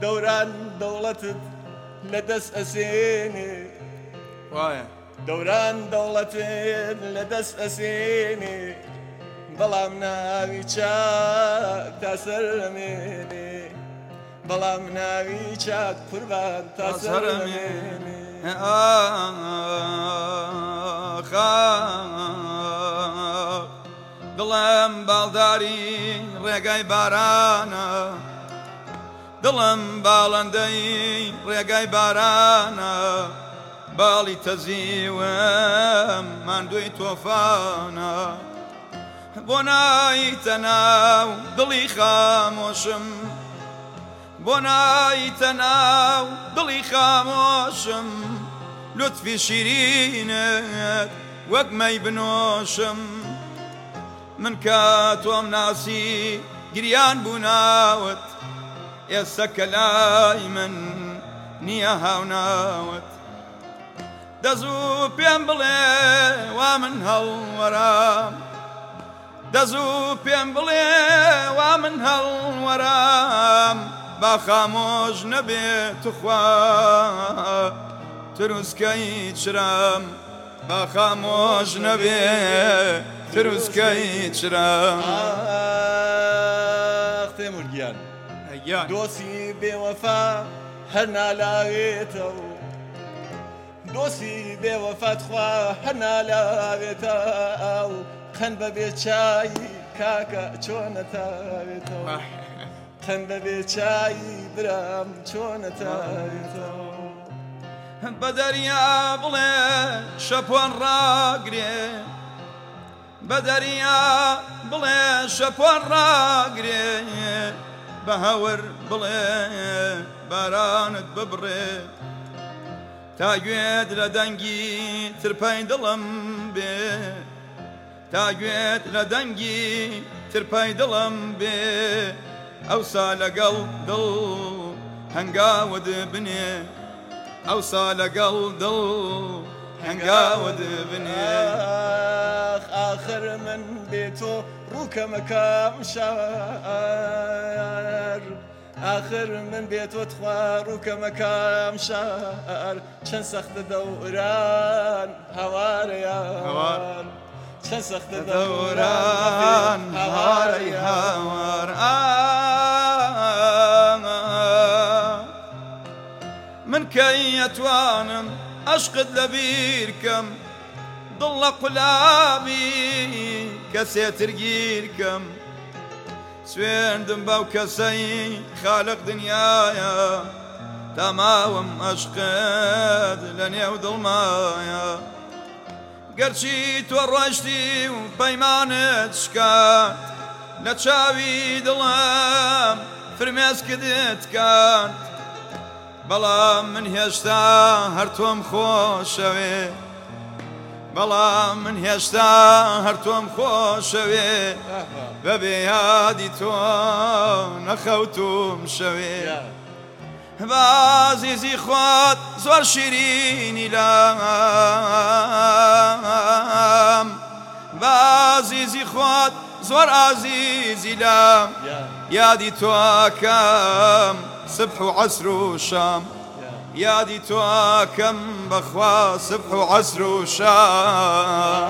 دەوران دەوڵەتت لەدەست ئەسێنێ وایە دەوران دەوڵەتت لەدەست ئەسێنێ بەڵام ناوی چاک تا سەرمێنێ بەڵام ناوی چاک قوربان تا سەرمێنێ دڵم باڵداری ڕێگای بارانە دڵم باڵندەی ڕێگای بارانە باڵی تەزیوم ماندووی تۆفانە بۆ نایتە ناو دڵی خامۆشم بۆ نایتە ناو دڵی خامۆشم لوتفی شیرینت وەک مەی بنۆشم من کە تۆم ناسی گریان بوو ناوت ئێستا کە لای من نییە هاوناوت دەزوو پێم بڵێ وا من هەڵوەرام دەزوو پێم بڵێ وا من هەڵوەرام با خامۆش نەبێت توخوا تروسکەی چرام با خامۆش نەبێت تروسکەی چرام تێمورگیان دۆسی بێوەفا هەر نالاوێتەوە دۆسی بێوەفات خوا هەر نالاوێتە ئاو قەن بەبێ چایی کاکە چۆنەتاوێتەوە قەن بەبێ چایی برام چۆنەتاوێتەوە بە دەریا بڵێ شەپۆن ڕاگرێ بە دەریا بڵێ شەپۆن ڕاگرێ بە هەور بڵێ بارانت ببڕێ تا گوێت لە دەنگی ترپەی دڵم بێ تا گوێت لە دەنگی ترپەی دڵم بێ ئەوسا لەگەڵ دڵ هەنگاوت بنێ ئەوسا لەگەڵ دڵ هەنگاوت بنێ آخر من بێتۆ ڕووکەمەکەم شار آخر من بێتۆ تخوا ڕووکەمەکەم شار چەند سەختە دەوران هەوارەیان چەند سەختە دەوران هەوارەی هاوار من کەی ئەتوانم عەشقت لەبیرکەم دڵ لە قولابی کەسێتر گیرکەم سوێندم بەو کەسەی خالق دنیاە تا ماوم عەشقت لە نێو دڵمایە گەرچی تۆ ڕۆیشتی و پەیمانت شکات لە چاوی دڵم فرمێسکت کات بەڵام من هێشتا هەر تۆم خۆشەوێ بەڵام من هێشتا هەر تۆم خۆشەوێ بەبێ یادی تۆ نەخەوتوم شەوێ بازیزی خۆت زۆر شیرینی لام بازیزی خۆت زۆر ئازیزی لام یادی تۆکەم سبح و عەسر و شام یادی تۆکەم بەخوا سبح و عەسر و شام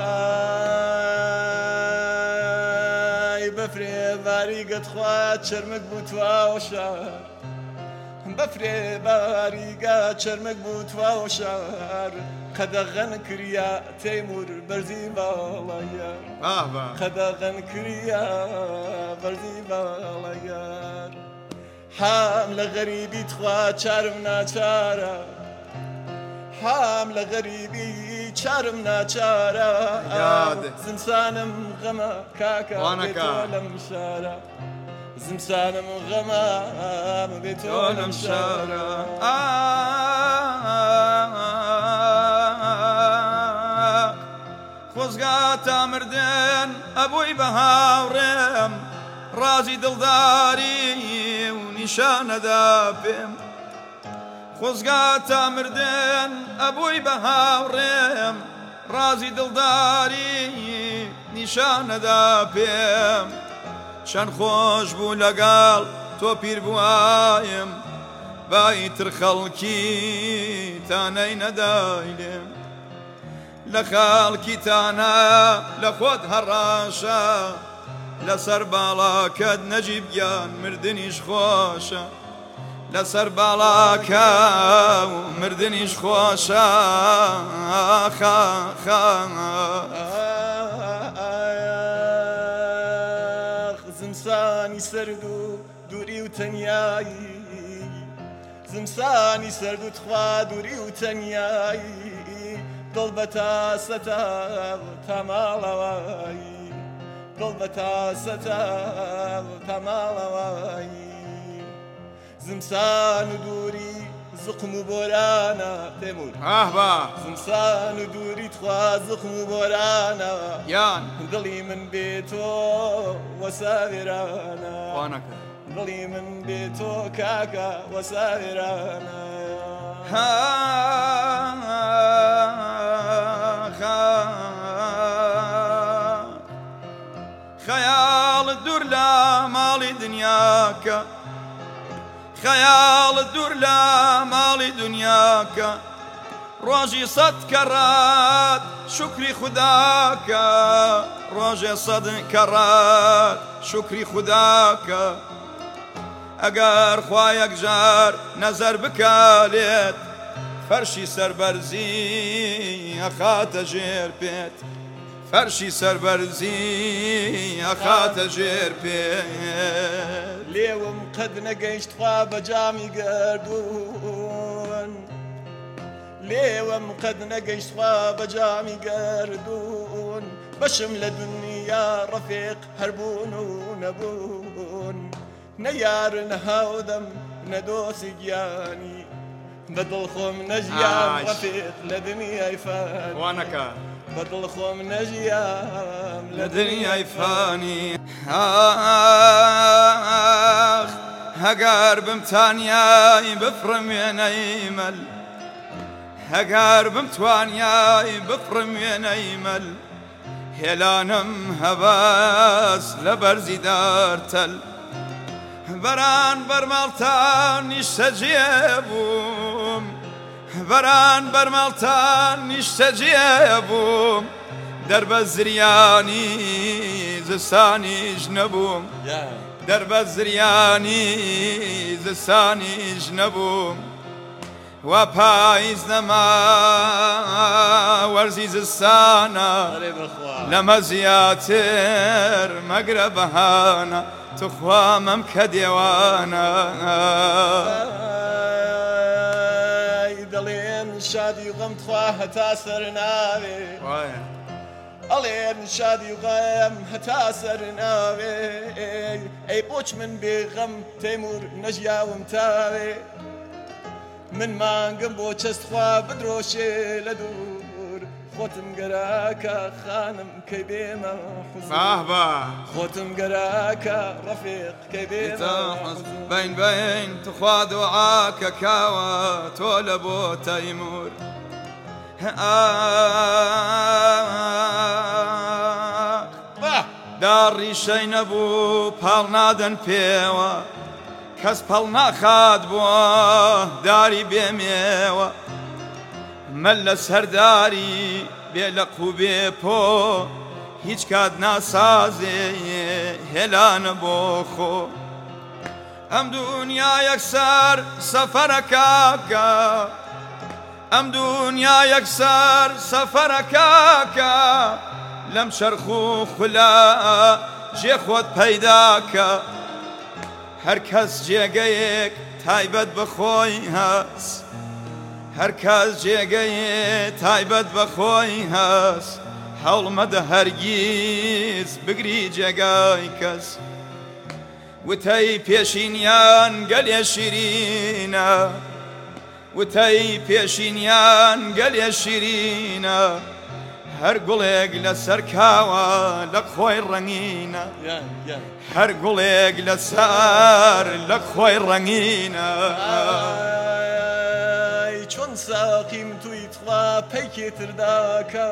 بەفرێ باریگەت خوا چەرمەک بوو تواوە شار بەفرێ باریگە چەرمەک بوو تواوە شار قەدەغەن کریا تەیمور بەرزی باڵەیار قەدەغەن کریا بەرزی باڵەیار حام لە غەریبی تخوا چارم ناچارە حام لە غەریبی چارم ناچارە زمسانم غەمە کاکە بێتۆ لەم شارە زمسانم غەمە بێتۆ لەم شارە خۆزگا تا مردن ئەبووی بە هاوڕێم ڕازی دڵداری و نیشانەدا پێم خۆزگا تا مردن ئەبووی بە هاوڕێم ڕازی دڵداری نیشانەدا پێم چەند خۆش بوو لەگەڵ تۆ پیر بوایم بايتر خەڵکی تانەی نەدایلێم لە خەڵکی تانە لە خۆت هەڕاشە لەسەر باڵاکەت نەجیبیان مردنیش خۆشە لەسەر باڵاکە و مردنیش خۆشە زمسانی سرد و دووری و تەنیایی زمسانی سرد و تخوا دووری و تەنیایی دڵ بە تاسەتە تا ماڵەوایی دڵ بە تاسەتە تا ماڵەوایی زمسان و دووری زقم و بۆرانە تێمور زمسان و دووری تخوا زقم و بۆرانە یان دڵی من بێتۆ وەساوێرانە دڵی من بێتۆ کاکە وەساوێرانە خەیاڵت دوور لە ماڵی دنیاکە خەیاڵت دوور لە ماڵی دنیاکە ڕۆژی سەد کەڕات شکری خوداکە ڕۆژێ سەد کەڕات شکری خوداکە ئەگەر خوا یەکجار نەزەر بکالێت فەرشی سەربەرزی ئەخاتە ژێر پێت فەرشی سەربەرزی ئەخاتە ژێر پێت لێوم قەد نەگەیشت خوا بە جامی گەردوون لێوم قەد نەگەیشت خوا بە جامی گەردوون بەشم لە دنیا ڕەفیق هەربوون و نەبوون نەیار نەهاودەم نەدۆسی گیانی بەدڵ خۆم نەژیان ڕەفیق لە دنیای فانی وانەکە بەدڵ خۆم نەژیان لە دنیای فانی هەگار بم تانیای بفڕم وێنەی مەل هەگار بم توانیای بفڕم وێنەی مەل هێلانم هەواز لە بەرزی دارتەل بەران بەرماڵتان نیشتەجێ بووم بەران بەرماڵتان نیشتەجێ بووم دەربە زریانی زستانیش نەبووم دەربە زریانی زستانیش نەبووم وا پاییز نەما وەرزی زستانە لەمە زیاتر مەگرە بەهانە تخوا مەم کە دێوانە دەڵێن شادی و غەم تخوا هەتا سەر ناوێ ئەڵێن شادی و غەم هەتا سەر ناوێ ئەی بۆچ من بێغەم تەیمور نەژیاوم تاوێ من مانگم بۆ چەستخوا بدرۆشێ لە دوور خۆتم گەراکە خانم کەی بێمە خۆتم گەراکە ڕەفیق کەی بێمە بین بین تخوا دوعاکە کاوە تۆ لە بۆ تەیمور داڕیشەی نەبوو پاڵ نادەن پێوە کەس پەڵ ناخات بووە داری بێمێوە مەل لە سەرداری بێ لە قوبێ پۆ هیچ کات ناسازێ هێلانە بۆ خۆ ئەم دنیا یەکسەر سەفەرەکەکە ئەم دنیا یەکسەر سەفەرەکەکە لەم شەرخ و خولا جێ خۆت پەیداکە هەر کەس جێگەیەک تایبەت بەخۆی هەست هەر کەس جێگەیە تایبەت بەخۆی هەست هەوڵ مەدە هەرگیز بگری جێگای کەس وتەی پێشینیان گەلێ شیرینە وتەی پێشینیان گەلێ شیرینە هەر گوڵێک لەسەر کاوە لە خۆی ڕەنگینە هەر گوڵێک لەسەر لە خۆی ڕەنگینە چۆن ساقیم توی تخوا پەیکێتر داکە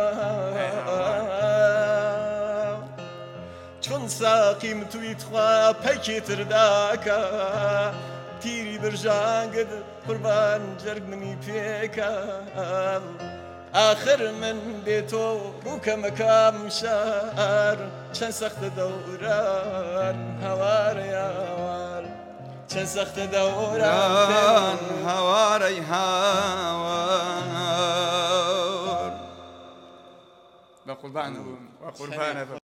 چۆن ساقیم توی تخوا پەیکێتر داکە پیری برژانگد قوربان جەرگ منی پێکە آخر من بێ تۆ ڕووکەمەکەم شار چەند سەختە دەوران هەوارە یاوار چەند سەختە دەوران هەوارەی هاوار بە قوربانە